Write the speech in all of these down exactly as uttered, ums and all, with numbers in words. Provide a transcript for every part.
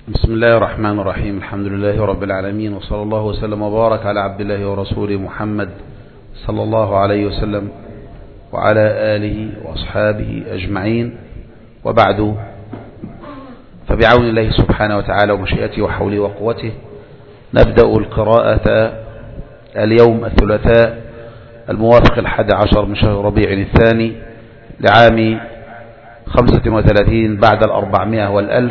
بسم الله الرحمن الرحيم. الحمد لله رب العالمين، وصلى الله وسلم وبارك على عبد الله ورسوله محمد صلى الله عليه وسلم وعلى آله وأصحابه أجمعين، وبعد، فبعون الله سبحانه وتعالى ومشيئته وحوله وقوته نبدأ القراءة اليوم الثلاثاء الموافق الحادي عشر من شهر ربيع الثاني لعام خمسة وثلاثين بعد الأربعمائة والألف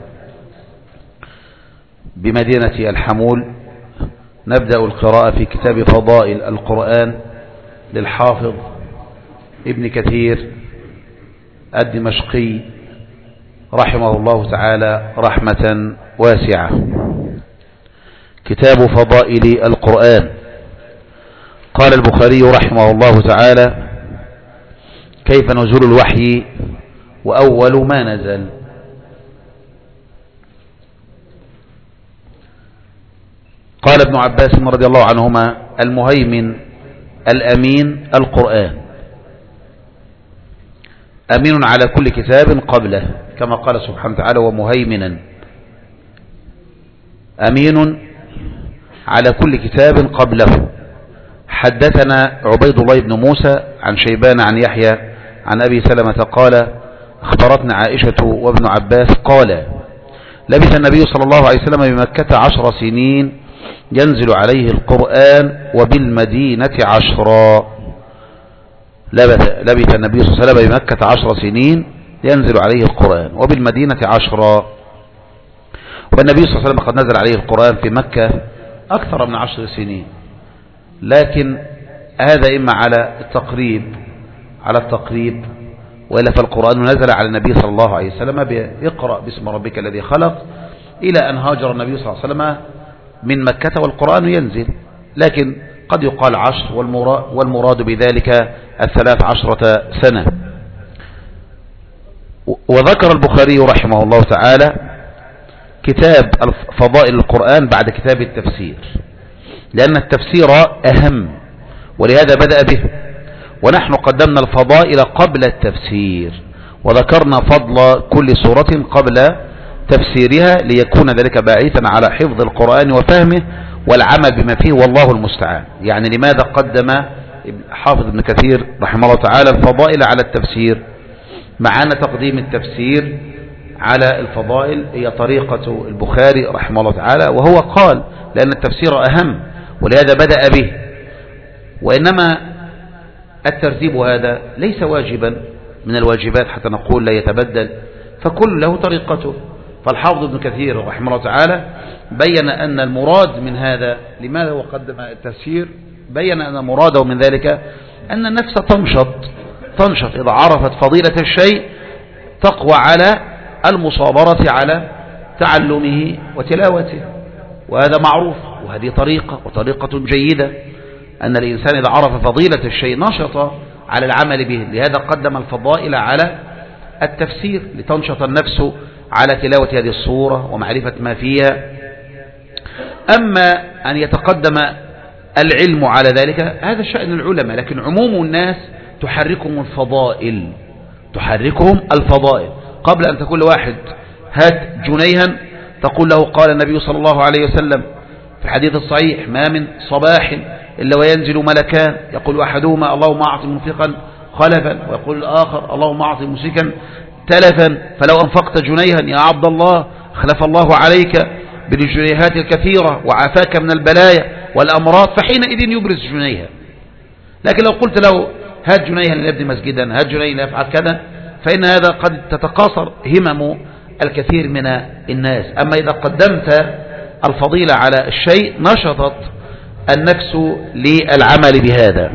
بمدينة الحمول. نبدأ القراءة في كتاب فضائل القرآن للحافظ ابن كثير الدمشقي رحمه الله تعالى رحمة واسعة. كتاب فضائل القرآن. قال البخاري رحمه الله تعالى: كيف نزول الوحي وأول ما نزل. قال ابن عباس رضي الله عنهما: المهيمن الأمين القرآن، أمين على كل كتاب قبله، كما قال سبحانه وتعالى: ومهيمنا، أمين على كل كتاب قبله. حدثنا عبيد الله بن موسى عن شيبان عن يحيى عن أبي سلمة قال: اخبرتنا عائشة وابن عباس قال: لبث النبي صلى الله عليه وسلم بمكة عشر سنين ينزل عليه القرآن وبالمدينة عشرا. لبث, لبث النبي صلى الله عليه وسلم بمكة عشر سنين ينزل عليه القرآن وبالمدينة عشرا. والنبي صلى الله عليه وسلم قد نزل عليه القرآن في مكة أكثر من عشر سنين، لكن هذا إما على التقريب على التقريب وإلا فالقرآن نزل على النبي صلى الله عليه وسلم بإقرأ باسم ربك الذي خلق، إلى أن هاجر النبي صلى الله عليه وسلم من مكة والقرآن ينزل، لكن قد يقال عشر والمراد بذلك الثلاث عشرة سنة. وذكر البخاري رحمه الله تعالى كتاب فضائل القرآن بعد كتاب التفسير، لأن التفسير أهم ولهذا بدأ به، ونحن قدمنا الفضائل قبل التفسير وذكرنا فضل كل سورة قبل تفسيرها ليكون ذلك باعثا على حفظ القرآن وفهمه والعمل بما فيه، والله المستعان. يعني لماذا قدم حافظ ابن كثير رحمه الله تعالى الفضائل على التفسير، مع أن تقديم التفسير على الفضائل هي طريقة البخاري رحمه الله تعالى، وهو قال لأن التفسير أهم ولهذا بدأ به. وإنما الترتيب هذا ليس واجبا من الواجبات حتى نقول لا يتبدل، فكل له طريقته. فالحافظ ابن كثير رحمه الله تعالى بين أن المراد من هذا، لماذا هو قدم التفسير، بين أن مراده من ذلك أن النفس تنشط تنشط إذا عرفت فضيلة الشيء، تقوى على المصابرة على تعلمه وتلاوته، وهذا معروف، وهذه طريقة وطريقة جيدة، أن الإنسان إذا عرف فضيلة الشيء نشط على العمل به. لهذا قدم الفضائل على التفسير لتنشط النفس على تلاوة هذه الصورة ومعرفة ما فيها. أما أن يتقدم العلم على ذلك هذا شأن العلماء، لكن عموم الناس تحركهم الفضائل تحركهم الفضائل قبل أن تقول واحد هات جنيها تقول له قال النبي صلى الله عليه وسلم في الحديث الصحيح: ما من صباح إلا وينزل ملكان يقول أحدهما اللهم أعطي منفقا خلفا، ويقول الآخر اللهم أعطي ممسكا تلفا، فلو أنفقت جنيها يا عبد الله خلف الله عليك بالجنيهات الكثيرة وعافاك من البلايا والأمراض، فحينئذ يبرز جنيها. لكن لو قلت له هات جنيها لنبني مسجدا، هات جنيها لنفعل كذا، فإن هذا قد تتقاصر همم الكثير من الناس. أما إذا قدمت الفضيلة على الشيء نشطت النفس للعمل بهذا.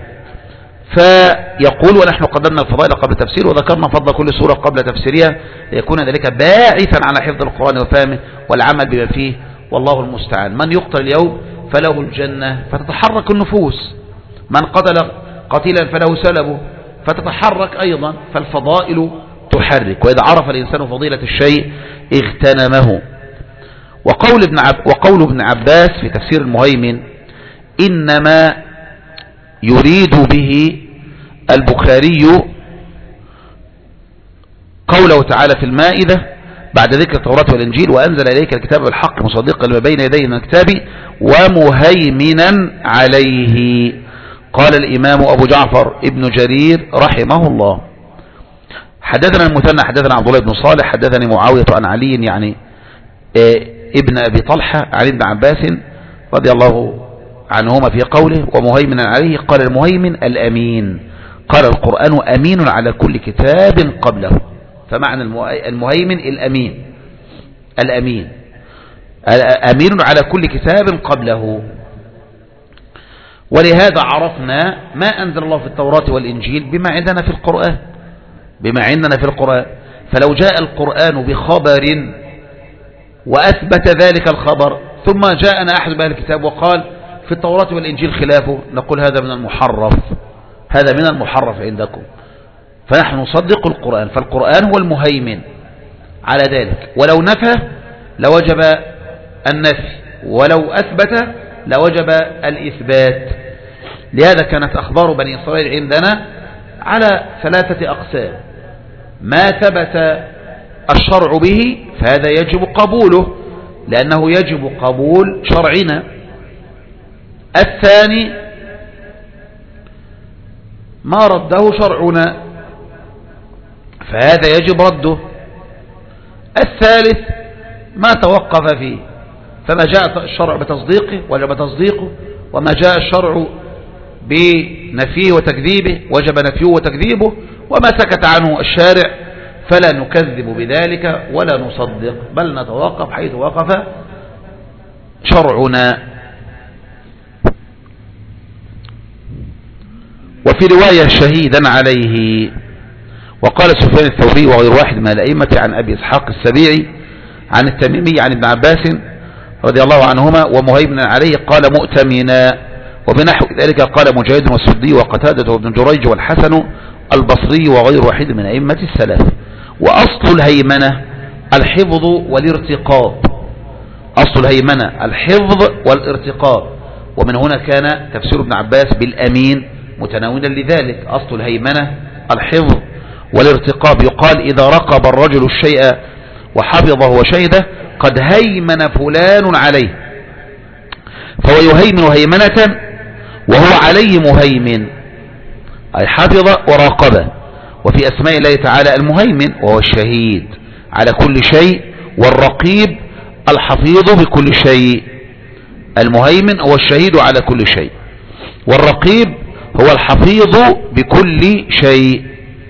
فيقول: ونحن قدمنا الفضائل قبل التفسير وذكرنا فضل كل سورة قبل تفسيرها ليكون ذلك باعثا على حفظ القرآن وفهمه والعمل بما فيه، والله المستعان. من يقتل اليوم فله الجنة فتتحرك النفوس، من قتل قتيلا فله سلبه فتتحرك أيضا، فالفضائل تحرك، وإذا عرف الإنسان فضيلة الشيء اغتنمه. وقول ابن, عب وقول ابن عباس في تفسير المهيمن إنما يريد به البخاري قوله تعالى في المائدة: بعد ذكر التوراة والإنجيل وأنزل إليك الكتاب بالحق مصدقا لما بين يديه من الكتاب ومهيمنا عليه. قال الإمام أبو جعفر ابن جرير رحمه الله: حدثنا المثنى حدثنا عبد الله بن صالح حدثني معاوية عن علي يعني ابن أبي طلحة عن ابن عباس رضي الله عنهما في قوله ومهيمنا عليه. قال المهيمن الأمين. قال القرآن أمين على كل كتاب قبله، فمعنى المهيمن الأمين، الأمين أمين على كل كتاب قبله. ولهذا عرفنا ما أنزل الله في التوراة والإنجيل بما عندنا في القرآن، بما عندنا في القرآن. فلو جاء القرآن بخبر وأثبت ذلك الخبر ثم جاءنا أحد بأهل الكتاب وقال في التوراة والإنجيل خلافه، نقول هذا من المحرف، هذا من المحرف عندكم. فنحن نصدق القرآن، فالقرآن هو المهيمن على ذلك. ولو نفى لوجب النفي، ولو أثبت لوجب الإثبات. لهذا كانت أخبار بني إسرائيل عندنا على ثلاثة أقسام: ما ثبت الشرع به فهذا يجب قبوله لأنه يجب قبول شرعنا. الثاني ما رده شرعنا فهذا يجب رده. الثالث ما توقف فيه، فما جاء الشرع بتصديقه وجب تصديقه، وما جاء الشرع بنفيه وتكذيبه وجب نفيه وتكذيبه، وما سكت عنه الشارع فلا نكذب بذلك ولا نصدق، بل نتوقف حيث وقف شرعنا. وفي رواية شهيدا عليه. وقال سفيان الثوري وغير واحد من الأئمة عن أبي إسحاق السبيعي عن التميمي عن ابن عباس رضي الله عنهما ومهيمنا عليه قال مؤتمنا. وبنحو ذلك قال مجاهد والسدي وقتادة وابن جريج والحسن البصري وغير واحد من أئمة السلف. وأصل الهيمنة الحفظ والارتقاب، أصل الهيمنة الحفظ والارتقاب. ومن هنا كان تفسير ابن عباس بالأمين متناولا لذلك. أصل الهيمنة الحفظ والارتقاب. يقال إذا رقب الرجل الشيء وحفظه وشهده قد هيمن فلان عليه، فهو يهيمن هيمنة وهو عليه مهيمن، أي حفظ وراقبه. وفي أسماء الله تعالى المهيمن وهو الشهيد على كل شيء، والرقيب الحفيظ بكل شيء. المهيمن هو الشهيد على كل شيء، والرقيب هو الحفيظ بكل شيء.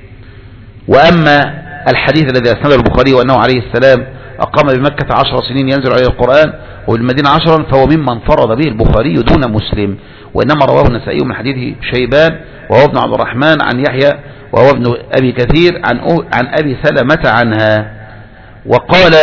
وأما الحديث الذي أسنده البخاري وأنه عليه السلام أقام بمكة عشر سنين ينزل عليه القرآن وبالمدينة عشرا، فهو ممن فرض به البخاري دون مسلم. وإنما رواه النسائي من حديث شيبان وهو ابن عبد الرحمن عن يحيى وهو ابن أبي كثير عن عن أبي سلمة عنها. وقال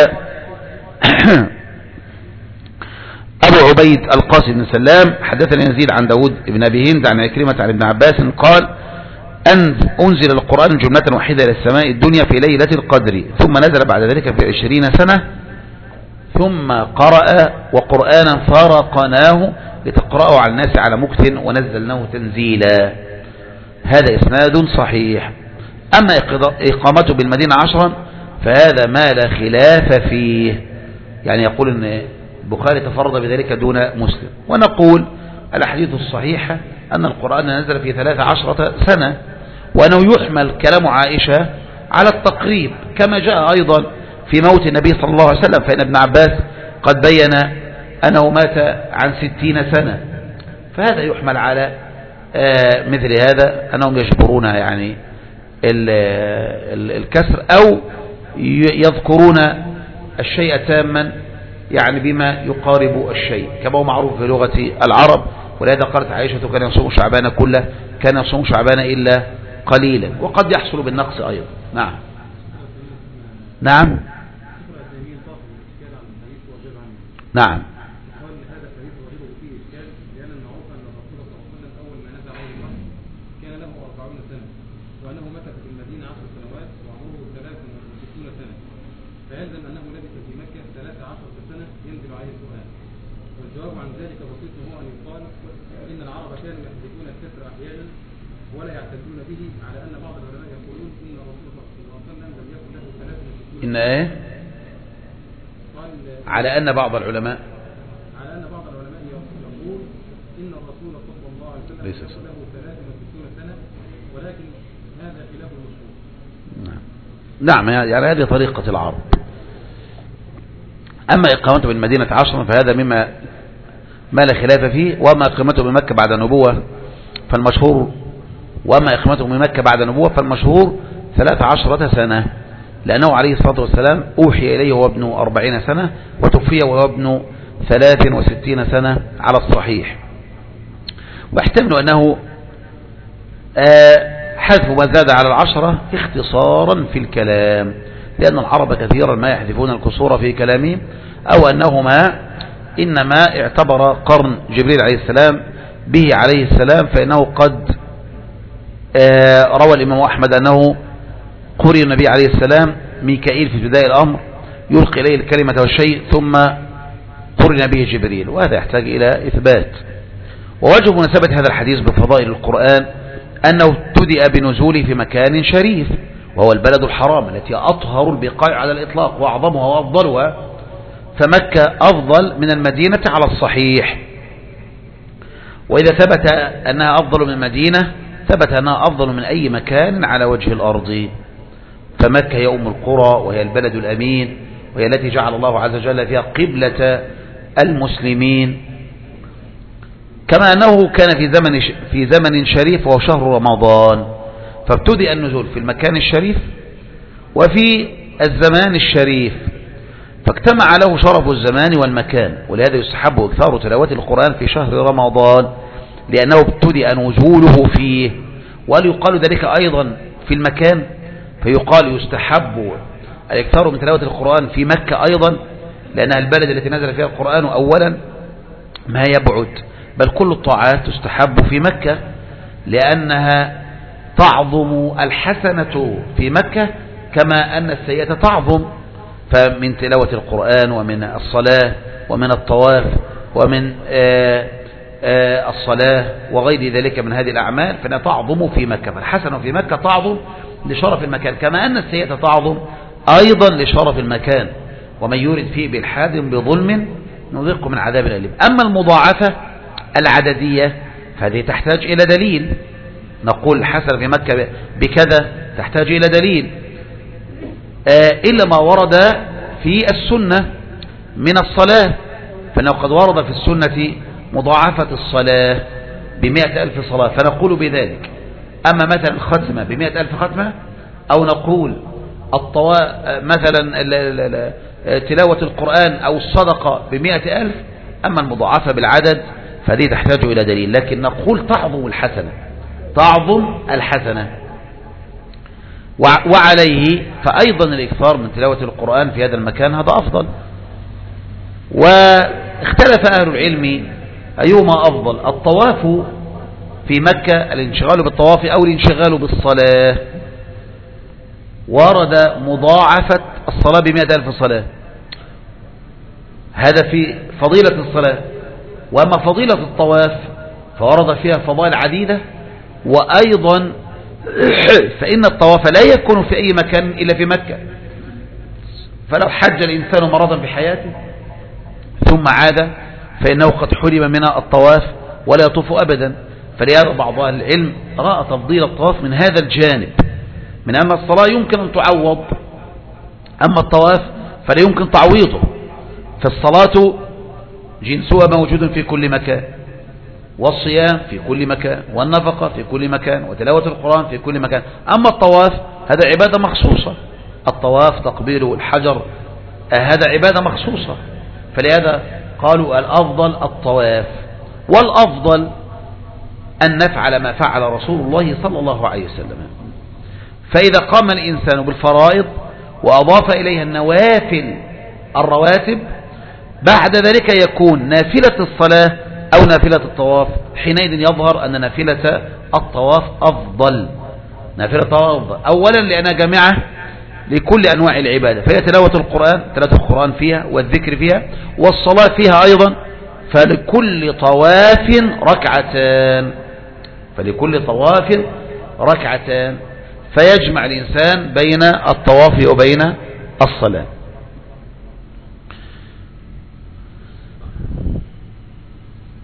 أبو عبيد القاسم بن سلام حدثني يزيد عن داود بن أبي هند عن عكرمة عن ابن عباس قال أنزل القرآن جملة واحدة إلى السماء الدنيا في ليلة القدر، ثم نزل بعد ذلك في عشرين سنة، ثم قرأ وقرآنا فرقناه لتقرأه على الناس على مكث ونزلناه تنزيلا. هذا إسناد صحيح. أما إقامته بالمدينة عشرا فهذا ما لا خلاف فيه، يعني يقول أن البخاري تفرد بذلك دون مسلم. ونقول الأحاديث الصحيحة أن القرآن نزل في ثلاث عشرة سنة، وأنه يحمل كلام عائشة على التقريب كما جاء أيضا في موت النبي صلى الله عليه وسلم، فإن ابن عباس قد بين أنه مات عن ستين سنة، فهذا يحمل على مثل هذا أنهم يجبرون يعني الكسر أو يذكرون الشيء تاما يعني بما يقارب الشيء كما هو معروف في لغة العرب. ولهذا قالت عائشة كان يصوم شعبان كله، كان يصوم شعبان إلا قليلا، وقد يحصل بالنقص أيضا. نعم نعم نعم فيلزم أنه لبث في مكة ثلاث عشرة سنة ينزل عليه القرآن. والجواب عن ذلك بسيط هو أن يقال إن العرب كانوا يحدثون الكسر أحيانا ولا يعتدون به، على أن بعض العلماء يقولون إن الرسول صلى الله عليه وسلم لم يكن له ثلاث وستون إن إيه؟ على أن بعض العلماء على أن بعض العلماء يقول إن الرسول صلى الله عليه وسلم ليس له ثلاث وستون سنة، ولكن هذا خلاف المشهور. نعم. نعم، يعني هذه طريقة العرب. أما إقامته بالمدينة عشرا فهذا مما ما لا خلاف فيه، وما إقامته بمكة بعد النبوة فالمشهور وما إقامته بمكة بعد النبوة فالمشهور ثلاث عشرة سنة، لأنه عليه الصلاة والسلام أوحي إليه وهو ابن أربعين سنة وتوفي وهو ابن ثلاث وستين سنة على الصحيح. واحتمل أنه حذف ما زاد على العشرة اختصارا في الكلام، لأن العرب كثيرا ما يحذفون الكسور في كلامهم، أو أنهما إنما اعتبر قرن جبريل عليه السلام به عليه السلام، فإنه قد روى الإمام أحمد أنه قرئ النبي عليه السلام ميكائيل في بداية الأمر يلقي إليه الكلمة والشيء ثم قرن به جبريل، وهذا يحتاج إلى إثبات. ووجه مناسبة هذا الحديث بفضائل القرآن أنه ابتدأ بنزوله في مكان شريف وهو البلد الحرام التي أطهر البقاع على الإطلاق وأعظمها وأفضلها، فمكة أفضل من المدينة على الصحيح. وإذا ثبت أنها أفضل من المدينة ثبت أنها أفضل من أي مكان على وجه الأرض، فمكة هي أم القرى وهي البلد الأمين وهي التي جعل الله عز وجل فيها قبلة المسلمين، كما أنه كان في زمن في زمن شريف وهو شهر رمضان، فابتدأ النزول في المكان الشريف وفي الزمان الشريف، فاجتمع له شرف الزمان والمكان، ولهذا يستحب إكثار تلاوة القرآن في شهر رمضان لأنه ابتدأ نزوله فيه. وهل يقال ذلك أيضا في المكان؟ فيقال يستحب الإكثار من تلاوة القرآن في مكة أيضا، لأنها البلد التي نزل فيها القرآن أولا ما يبعد، بل كل الطاعات تستحب في مكة لأنها تعظم الحسنة في مكة كما أن السيئة تعظم، فمن تلاوة القرآن ومن الصلاة ومن الطواف ومن آآ آآ الصلاة وغير ذلك من هذه الأعمال فإنها تعظم في مكة، فالحسنة في مكة تعظم لشرف المكان، كما أن السيئة تعظم أيضا لشرف المكان. ومن يرد فيه بالحاد بظلم نذقه من عذاب أليم. أما المضاعفة العددية فهذه تحتاج إلى دليل، نقول الحسنة في مكة بكذا تحتاج إلى دليل، إلا ما ورد في السنة من الصلاة، فإنه قد ورد في السنة مضاعفة الصلاة بمئة ألف صلاة، فنقول بذلك. أما مثلا الختمة بمئة ألف ختمة، أو نقول الطواء مثلا تلاوة القرآن أو الصدقة بمئة ألف، أما المضاعفة بالعدد فهذه تحتاج إلى دليل، لكن نقول تعظم الحسنة تعظم الحسنة. وعليه فأيضا الإكثار من تلاوة القرآن في هذا المكان هذا أفضل. واختلف أهل العلم أيهما أفضل، الطواف في مكة الانشغال بالطواف أو الانشغال بالصلاة. ورد مضاعفة الصلاة بمئة ألف صلاة، هذا في فضيلة الصلاة. وأما فضيلة الطواف فورد فيها فضائل عديدة، وأيضا فإن الطواف لا يكون في أي مكان إلا في مكة، فلو حج الإنسان مرضا بحياته ثم عاد فإنه قد حرم من الطواف ولا يطوف أبدا. فلهذا بعض أهل العلم رأى تفضيل الطواف من هذا الجانب، من أن الصلاة يمكن أن تعوض، أما الطواف فلا يمكن تعويضه، فالصلاة جنسها موجود في كل مكان، والصيام في كل مكان، والنفقة في كل مكان، وتلاوة القرآن في كل مكان. أما الطواف هذا عبادة مخصوصة، الطواف تقبيل الحجر هذا عبادة مخصوصة، فلهذا قالوا الأفضل الطواف، والأفضل أن نفعل ما فعل رسول الله صلى الله عليه وسلم. فإذا قام الإنسان بالفرائض وأضاف إليها النوافل الرواتب بعد ذلك يكون نافلة الصلاة أو نافلة الطواف، حينئذ يظهر أن نافلة الطواف أفضل. نافلة الطواف أفضل أولا لأنها جامعة لكل أنواع العبادة، فهي تلاوة القرآن، تلاوة القرآن فيها والذكر فيها والصلاة فيها أيضا، فلكل طواف ركعتان فلكل طواف ركعتان فيجمع الإنسان بين الطواف وبين الصلاة.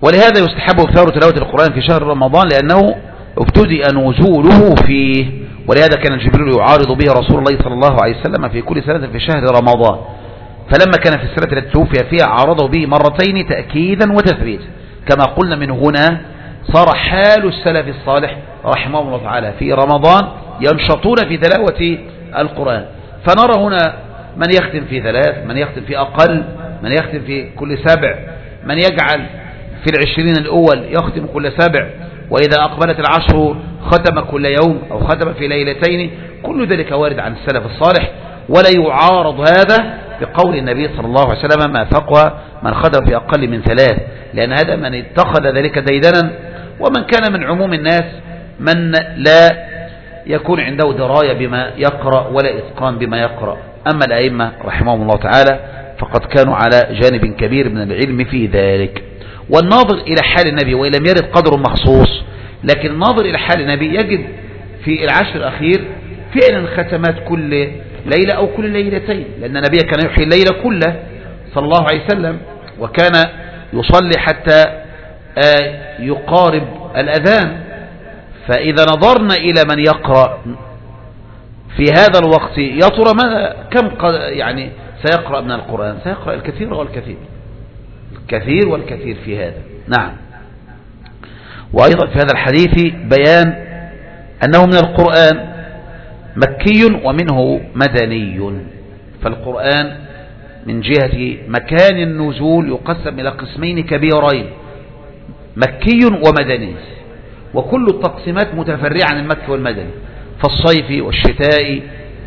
ولهذا يستحب اكثار تلاوة القرآن في شهر رمضان لأنه ابتدأ نزوله فيه، ولهذا كان جبريل يعارض به رسول الله صلى الله عليه وسلم في كل سنة في شهر رمضان، فلما كان في السنة التي توفي فيها عارضه به مرتين تأكيدا وتثبيتا، كما قلنا من هنا صار حال السلف الصالح رحمه الله تعالى في رمضان ينشطون في تلاوة القرآن. فنرى هنا من يختم في ثلاث، من يختم في أقل، من يختم في كل سبع، من يجعل في العشرين الأول يختم كل سبع، وإذا أقبلت العشر ختم كل يوم أو ختم في ليلتين. كل ذلك وارد عن السلف الصالح، ولا يعارض هذا بقول النبي صلى الله عليه وسلم ما فقوى من ختم في أقل من ثلاث، لأن هذا من اتخذ ذلك ديدنا، ومن كان من عموم الناس من لا يكون عنده دراية بما يقرأ ولا إتقان بما يقرأ. أما الأئمة رحمهم الله تعالى فقد كانوا على جانب كبير من العلم في ذلك. والناظر إلى حال النبي وإن لم يرد قدر مخصوص، لكن الناظر إلى حال النبي يجد في العشر الأخير فعلا ختمات كل ليلة أو كل ليلتين، لأن النبي كان يحيي الليلة كله صلى الله عليه وسلم، وكان يصلي حتى يقارب الأذان. فإذا نظرنا إلى من يقرأ في هذا الوقت يا ترى ماذا كم يعني سيقرأ من القرآن؟ سيقرأ الكثير والكثير، الكثير والكثير في هذا. نعم. وأيضا في هذا الحديث بيان أنه من القرآن مكي ومنه مدني، فالقرآن من جهة مكان النزول يقسم إلى قسمين كبيرين، مكي ومدني، وكل التقسيمات متفرعة عن المكي والمدني، فالصيف والشتاء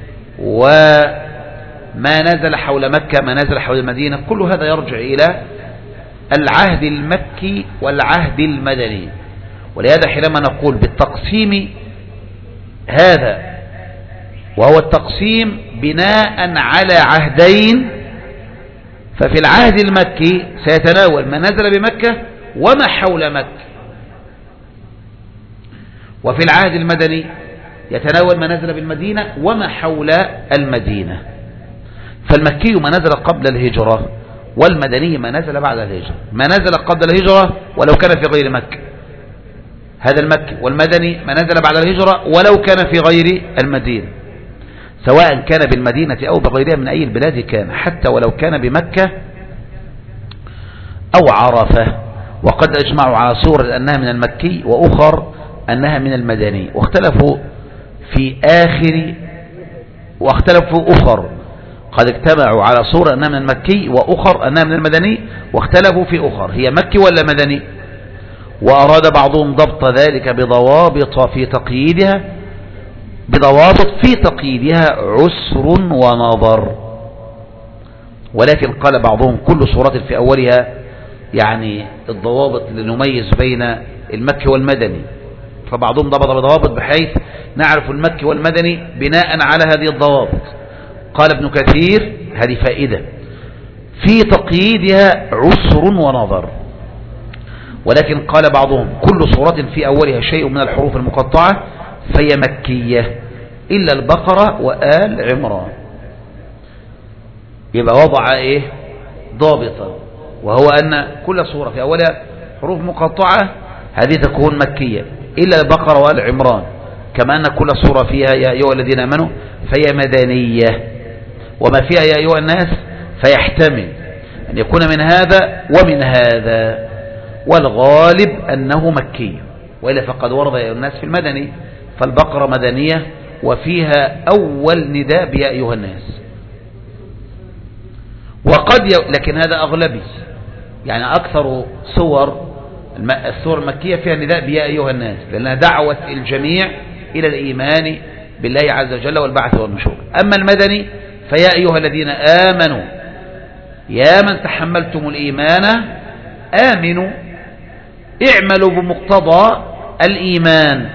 وما نزل حول مكة ما نزل حول المدينة، كل هذا يرجع إلى العهد المكي والعهد المدني. ولهذا حينما نقول بالتقسيم هذا وهو التقسيم بناء على عهدين، ففي العهد المكي سيتناول ما نزل بمكة وما حول مكة، وفي العهد المدني يتناول ما نزل بالمدينة وما حول المدينة. فالمكي ما نزل قبل الهجرة، والمدني ما نزل بعد الهجرة. ما نزل قبل الهجرة ولو كان في غير مكة هذا المكي، والمدني ما نزل بعد الهجرة ولو كان في غير المدينة، سواء كان بالمدينة أو بغيرها من أي البلاد كان، حتى ولو كان بمكة أو عرفة. وقد أجمعوا على صور أنها من المكي وأخر أنها من المدني، واختلفوا في آخر واختلفوا أخر قد اجتمعوا على صورة أنها من المكي وأخر أنها من المدني، واختلفوا في أخر هي مكي ولا مدني. وأراد بعضهم ضبط ذلك بضوابط في تقييدها بضوابط في تقييدها عسر ونظر، ولكن قال بعضهم كل صورة في أولها، يعني الضوابط لنميز بين المكي والمدني، فبعضهم ضبط بضوابط بحيث نعرف المكي والمدني بناء على هذه الضوابط. قال ابن كثير هذه فائدة في تقييدها عسر ونظر، ولكن قال بعضهم كل صورة في أولها شيء من الحروف المقطعة فهي مكية إلا البقرة وآل عمران. يبقى وضع إيه ضابطا، وهو أن كل صورة في أولها حروف مقطعة هذه تكون مكية إلا البقرة وآل عمران، كما أن كل صورة فيها يا أيها الذين آمنوا فهي مدنية، وما فيها يا أيها الناس فيحتمل أن يكون من هذا ومن هذا، والغالب أنه مكي، وإلا فقد ورد يا أيها الناس في المدني، فالبقرة مدنية وفيها أول نداء بيا أيها الناس. وقد ي... لكن هذا أغلبي، يعني أكثر صور السور المكية فيها نداء بيا أيها الناس، لأنها دعوة الجميع إلى الإيمان بالله عز وجل والبعث والنشور. أما المدني فيا أيها الذين آمنوا يا من تحملتم الإيمان آمنوا اعملوا بمقتضى الإيمان،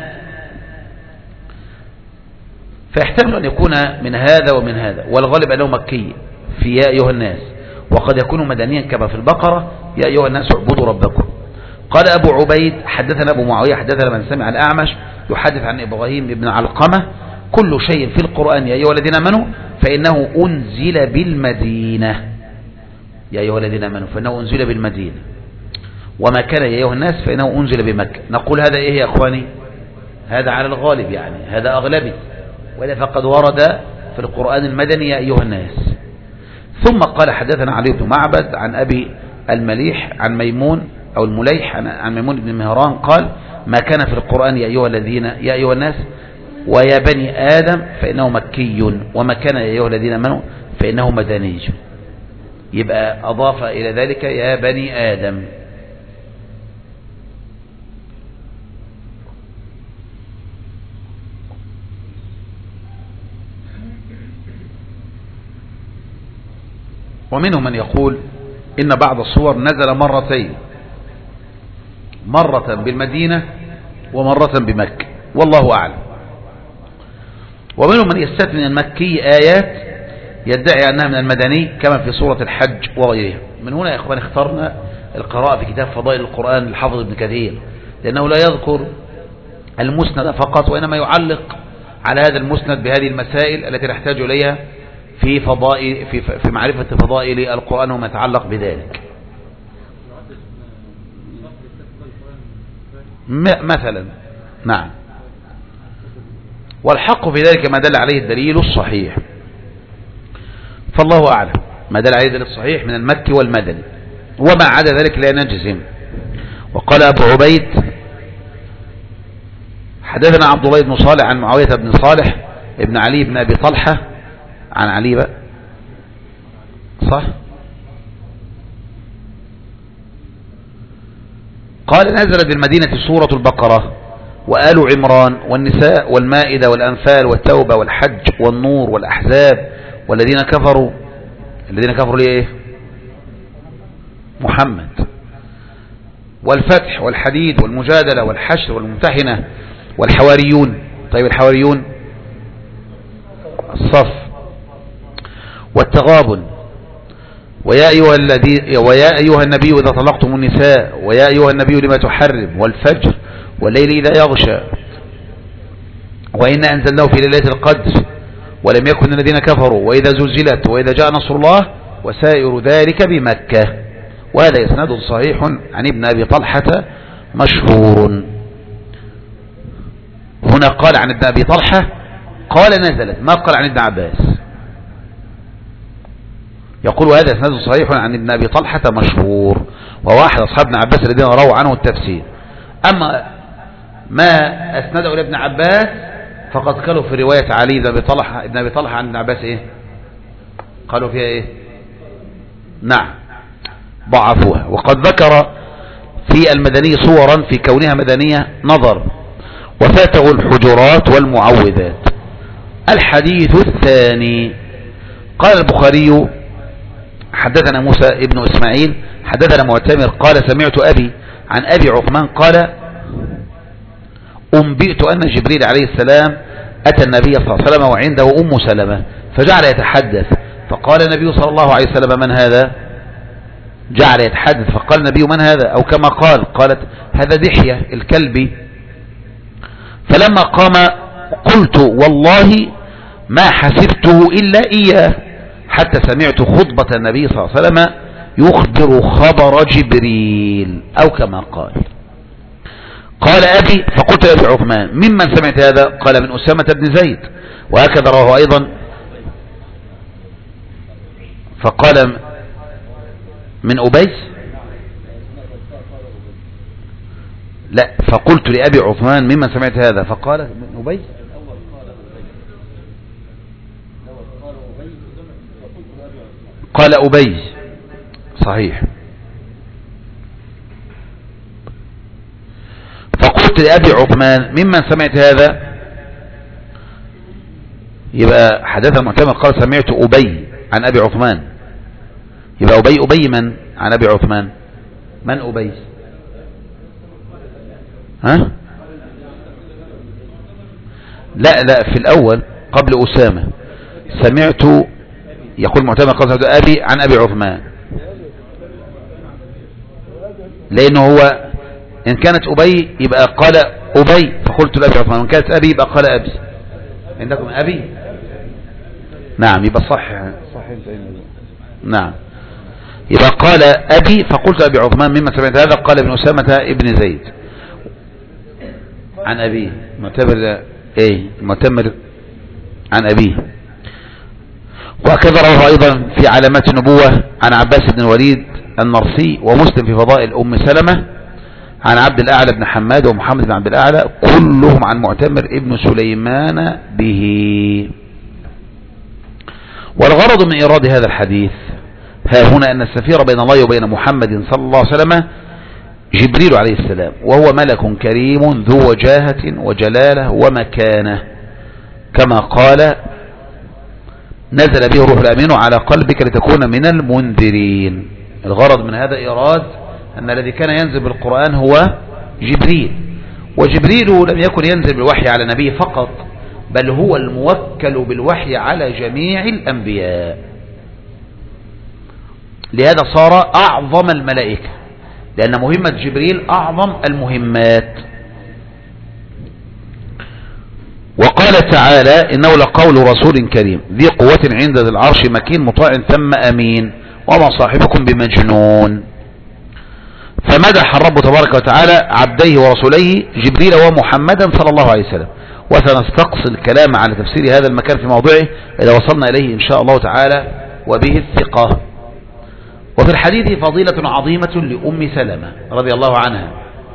فيحتمل أن يكون من هذا ومن هذا، والغالب أنه مكي في يا أيها الناس، وقد يكون مدنيا كما في البقرة يا أيها الناس اعبدوا ربكم. قال أبو عبيد حدثنا أبو معاوية حدثنا من سمع الأعمش يحدث عن إبراهيم بن علقمة كل شيء في القرآن يا أيها الذين آمنوا فإنه أنزل بالمدينة، يا أيها الذين آمنوا فإنه أنزل بالمدينة. وما كان يا أيها الناس فإنه أنزل بمكة. نقول هذا إيه يا أخواني؟ هذا على الغالب، يعني هذا أغلبي، ولا فقد ورد في القرآن المدني يا أيها الناس. ثم قال حدثنا علي بن معبد عن أبي المليح عن ميمون أو المليح عن ميمون بن مهران قال ما كان في القرآن يا أيها الذين يا أيها الناس ويا بني آدم فإنه مكي، وما كان يا أيها الذين آمنوا فإنه مدني. يبقى أضاف إلى ذلك يا بني آدم. ومنهم من يقول إن بعض الصور نزل مرتين، مرة بالمدينة ومرة بمكة، والله أعلم. ومنهم من يستثني من المكي آيات يدعي أنها من المدني كما في سورة الحج وغيرها. من هنا يا إخوان اخترنا القراءة في كتاب فضائل القرآن للحافظ ابن كثير، لأنه لا يذكر المسند فقط، وإنما يعلق على هذا المسند بهذه المسائل التي نحتاج إليها في فضائل في في معرفة فضائل القرآن وما يتعلق بذلك. مثلا نعم. والحق في ذلك ما دل عليه الدليل الصحيح، فالله أعلم ما دل عليه الدليل الصحيح من المكي والمدني، وما عدا ذلك لا نجزم. وقال أبو عبيد حدثنا عبد الله بن صالح عن معاوية بن صالح ابن علي بن أبي طلحة عن علي بقى صح قال نزلت بالمدينة سورة البقرة وآل عمران والنساء والمائدة والأنفال والتوبة والحج والنور والأحزاب والذين كفروا. الذين كفروا ليه؟ محمد. والفتح والحديد والمجادلة والحشر والممتحنة والحواريون. طيب الحواريون الصف والتغابن ويا أيها الذي ويا أيها النبي إذا طلقتم النساء ويا أيها النبي لما تحرم والفجر والليل إذا يغشى وإن أنزلناه في ليلة القدر ولم يكن الذين كفروا وإذا زلزلت وإذا جاء نصر الله وسائر ذلك بمكة. وهذا إسناد صحيح عن ابن أبي طلحة مشهور. هنا قال عن ابن أبي طلحة قال نزلت، ما قال عن ابن عباس. يقول هذا إسناد صحيح عن ابن أبي طلحة مشهور، وهو أحد أصحاب ابن عباس الذين رووا عنه التفسير. أما ما أسنده إلى ابن عباس فقد قالوا في رواية علي بن أبي طلحة ابن أبي طلحة عن ابن عباس إيه؟ قالوا فيها إيه؟ نعم ضعفوها. وقد ذكر في المدني صورا في كونها مدنية نظر، وفاته الحجرات والمعوذات. الحديث الثاني قال البخاري حدثنا موسى ابن إسماعيل حدثنا معتمر قال سمعت أبي عن أبي عثمان قال أنبئت أن جبريل عليه السلام أتى النبي صلى الله عليه وسلم وعنده أم سلمة فجعل يتحدث، فقال النبي صلى الله عليه وسلم من هذا؟ جعل يتحدث فقال النبي من هذا؟ أو كما قال قالت هذا دحية الكلبي. فلما قام قلت والله ما حسبته إلا إياه حتى سمعت خطبة النبي صلى الله عليه وسلم يخبر خبر جبريل أو كما قال. قال أبي فقلت لأبي عثمان ممن سمعت هذا؟ قال من أسامة بن زيد، وهكذا رواه أيضا. فقال من أبي لا فقلت لأبي عثمان ممن سمعت هذا؟ فقال من أبي قال أبي صحيح. فقلت لأبي عثمان ممن سمعت هذا؟ يبقى حدث المعتمد قال سمعت أبي عن أبي عثمان، يبقى أبي أبي من عن أبي عثمان؟ من أبي؟ ها؟ لا لا في الأول قبل أسامة سمعت، يقول معتمد قال سمعت أبي عن أبي عثمان، لأنه هو إن كانت أبي يبقى قال أبي فقلت لأبي عثمان، وإن كانت أبي يبقى قال أبي. عندكم أبي؟ نعم يبقى صح صح. نعم. يبقى قال أبي فقلت أبي عثمان مما سمعت هذا. قال ابن أسامة ابن زيد عن أبيه. معتبر ايه معتمر عن أبيه. وهكذا رواه أيضا في علامات النبوة عن عباس بن الوليد النرسي، ومسلم في فضائل أم سلمة عن عبد الأعلى بن حماد ومحمد بن عبد الأعلى، كلهم عن معتمر ابن سليمان به. والغرض من إيراد هذا الحديث ها هنا أن السفير بين الله وبين محمد صلى الله عليه وسلم جبريل عليه السلام، وهو ملك كريم ذو وجاهة وجلالة ومكانة، كما قال نزل به روح الأمين على قلبك لتكون من المنذرين. الغرض من هذا إيراد أن الذي كان ينزل بالقرآن هو جبريل، وجبريل لم يكن ينزل بالوحي على نبي فقط، بل هو الموكل بالوحي على جميع الأنبياء. لهذا صار أعظم الملائكة، لأن مهمة جبريل أعظم المهمات. وقال تعالى إنه لقول رسول كريم ذي قوة عند ذي العرش مكين مطاع ثم أمين وما صاحبكم بمجنون. فمدح الرب تبارك وتعالى عبديه ورسوليه جبريل ومحمدا صلى الله عليه وسلم. وسنستقصي الكلام على تفسير هذا المكان في موضعه إذا وصلنا إليه إن شاء الله تعالى وبه الثقة. وفي الحديث فضيلة عظيمة لأم سلمة رضي الله عنها،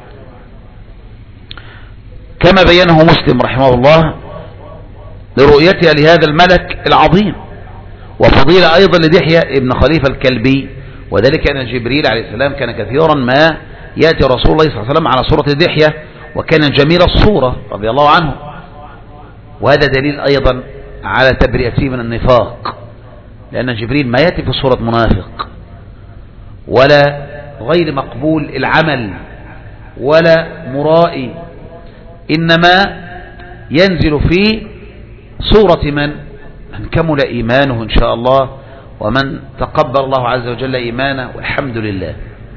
كما بينه مسلم رحمه الله لرؤيتها لهذا الملك العظيم، وفضيلة أيضا لدحية ابن خليفة الكلبي، وذلك أن جبريل عليه السلام كان كثيرا ما يأتي رسول الله صلى الله عليه وسلم على صورة دحية، وكان جميل الصورة رضي الله عنه. وهذا دليل أيضا على تبرئته من النفاق، لأن جبريل ما يأتي في صورة منافق ولا غير مقبول العمل ولا مرائي، إنما ينزل في صورة من من كمل إيمانه إن شاء الله، ومن تقبل الله عز وجل إيمانه، والحمد لله.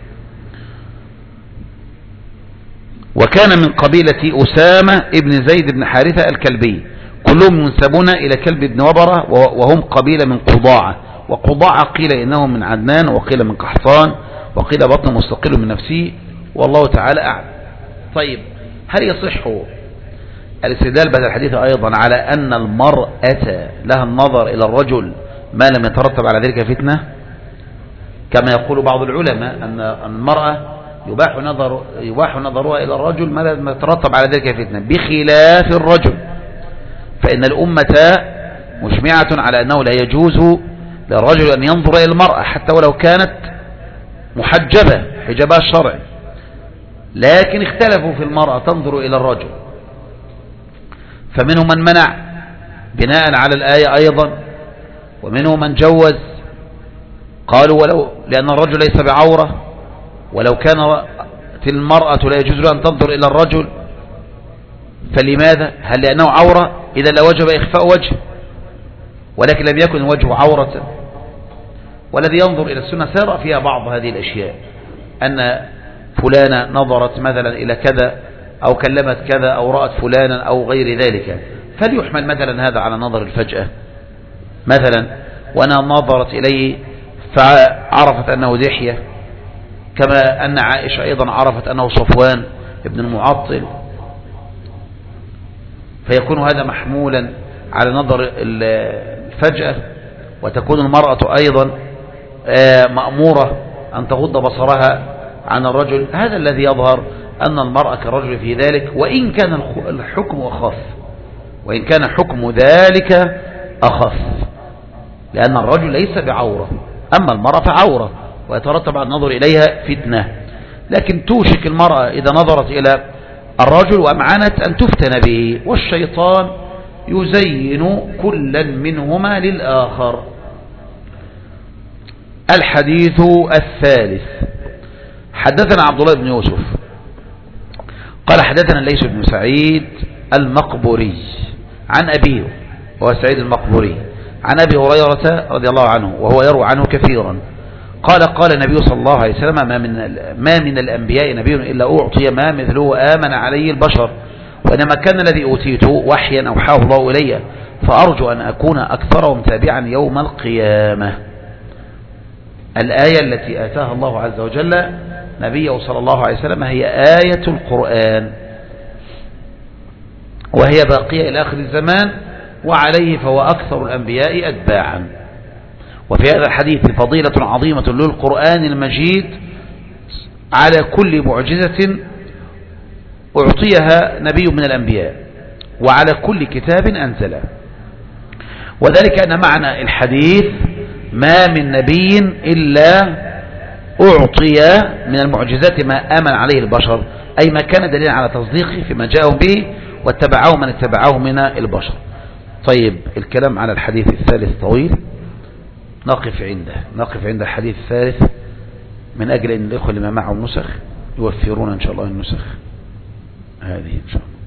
وكان من قبيلة أسامة ابن زيد بن حارثة الكلبي، كلهم ينسبون إلى كلب بن وبرة، وهم قبيلة من قضاعة. وقضاعة قيل إنهم من عدنان، وقيل من قحطان، وقيل بطن مستقل من نفسه، والله تعالى أعلم. طيب، هل يصح الاستدلال بهذا الحديث أيضا على أن المرأة لها النظر إلى الرجل ما لم يترتب على ذلك فتنة، كما يقول بعض العلماء أن المرأة يباح نظر يباح نظرها إلى الرجل ما لم يترتب على ذلك فتنة، بخلاف الرجل، فإن الأمة مجمعة على أنه لا يجوز للرجل أن ينظر إلى المرأة حتى ولو كانت محجبة حجابها الشرعي، لكن اختلفوا في المرأة تنظر إلى الرجل، فمنهم من منع بناء على الآية أيضا، ومنهم من جوز، قالوا ولو لأن الرجل ليس بعورة، ولو كان المرأة لا يجوز لها أن تنظر إلى الرجل، فلماذا؟ هل لأنه عورة؟ إذا لوجب إخفاء وجه، ولكن لم يكن وجهه عورة. والذي ينظر إلى السنة سيرى فيها بعض هذه الأشياء، أن فلانة نظرت مثلا إلى كذا أو كلمت كذا أو رأت فلانا أو غير ذلك، فليحمل مثلا هذا على نظر الفجأة مثلا، وأنا نظرت إليه فعرفت أنه دحية، كما أن عائشة أيضا عرفت أنه صفوان ابن المعطل، فيكون هذا محمولا على نظر الفجأة، وتكون المرأة أيضا مأمورة أن تغض بصرها عن الرجل. هذا الذي يظهر أن المرأة كالرجل في ذلك، وإن كان الحكم أخف، وإن كان حكم ذلك أخف، لأن الرجل ليس بعورة، أما المرأة فعورة ويترتب على النظر إليها فتنة. لكن توشك المرأة إذا نظرت إلى الرجل وأمعنت أن تفتن به، والشيطان يزين كلا منهما للآخر. الحديث الثالث، حدثنا عبد الله بن يوسف قال حدثنا ليس بن سعيد المقبوري عن أبيه، وهو سعيد المقبوري، عن أبي هريرة رضي الله عنه، وهو يروى عنه كثيرا، قال قال النبي صلى الله عليه وسلم ما من, ما من الأنبياء نبي إلا أعطي ما مثله وآمن عليه البشر، وإنما كان الذي أوتيته وحيا أوحاه الله إلي، فأرجو أن أكون أكثرهم تابعا يوم القيامة. الآية التي آتاها الله عز وجل نبيه صلى الله عليه وسلم هي آية القرآن، وهي باقية إلى آخر الزمان، وعليه فهو أكثر الأنبياء أتباعا. وفي هذا الحديث فضيلة عظيمة للقرآن المجيد على كل معجزة أعطيها نبي من الأنبياء، وعلى كل كتاب أنزله. وذلك أن معنى الحديث ما من نبي إلا أعطي من المعجزات ما آمن عليه البشر، أي ما كان دليلا على تصديقه فيما جاءوا به واتبعه من اتبعه من البشر. طيب، الكلام على الحديث الثالث طويل، نقف عنده نقف عند الحديث الثالث من أجل أن الإخوة اللي ما معهم نسخ يوفرون إن شاء الله النسخ هذه إن شاء الله.